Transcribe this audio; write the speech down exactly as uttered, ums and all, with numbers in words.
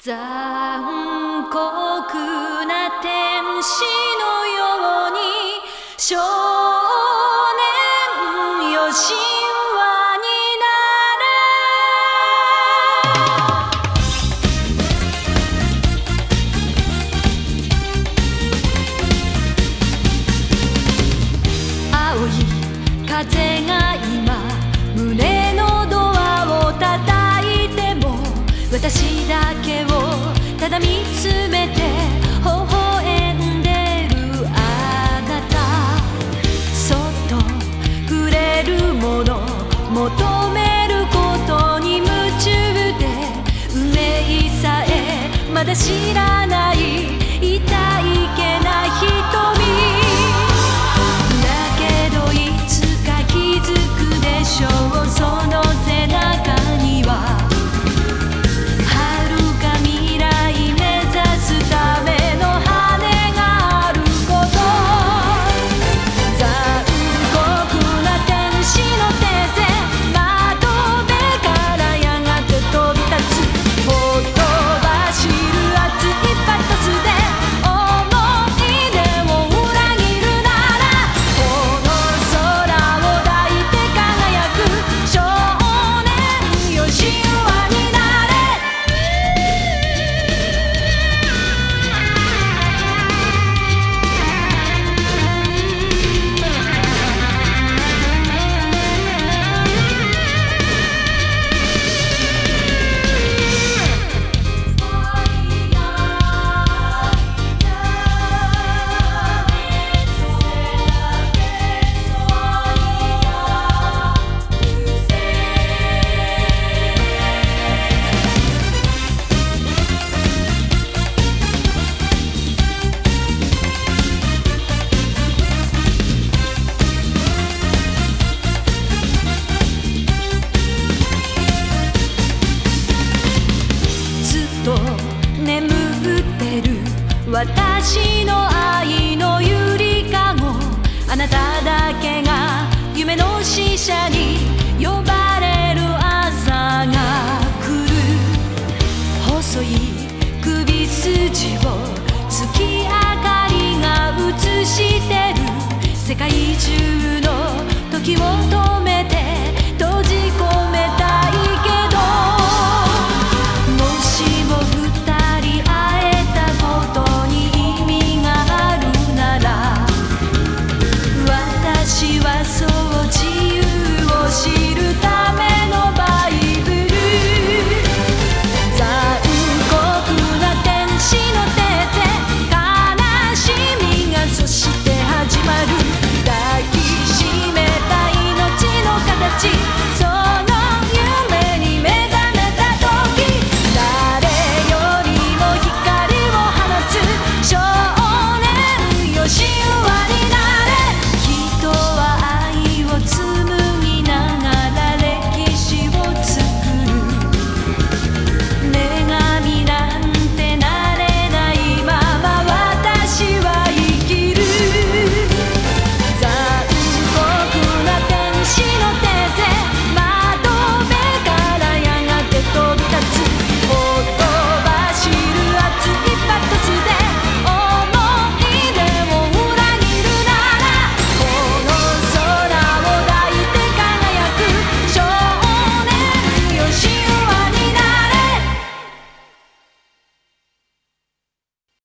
残酷な天使のように少年よ神話になれ青い風が今胸のドアを叩いても私だけをただ見つめて微笑んでるあなたそっと触れるもの求めることに夢中で運命さえまだ知らない痛いけな瞳だけどいつか気づくでしょうその背中には眠ってる私の愛のゆりかごあなただけが夢の使者に呼ばれる朝が来る細い首筋を月明かりが映してる世界中の時を止め